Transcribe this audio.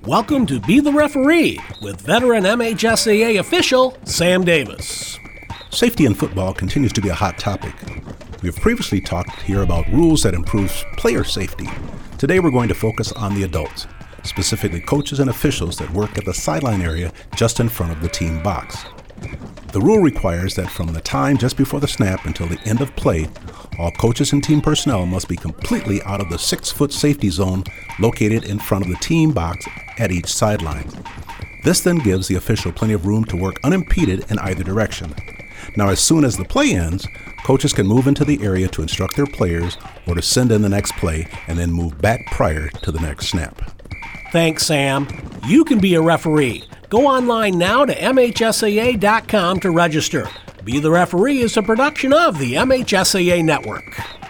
Welcome to Be the Referee with veteran MHSAA official Sam Davis. Safety in football continues to be a hot topic. We have previously talked here about rules that improve player safety. Today we're going to focus on the adults, specifically coaches and officials that work at the sideline area just in front of the team box. The rule requires that from the time just before the snap until the end of play, all coaches and team personnel must be completely out of the 6-foot safety zone located in front of the team box at each sideline. This then gives the official plenty of room to work unimpeded in either direction. Now, as soon as the play ends, coaches can move into the area to instruct their players or to send in the next play and then move back prior to the next snap. Thanks, Sam. You can be a referee. Go online now to MHSAA.com to register. Be the Referee is a production of the MHSAA Network.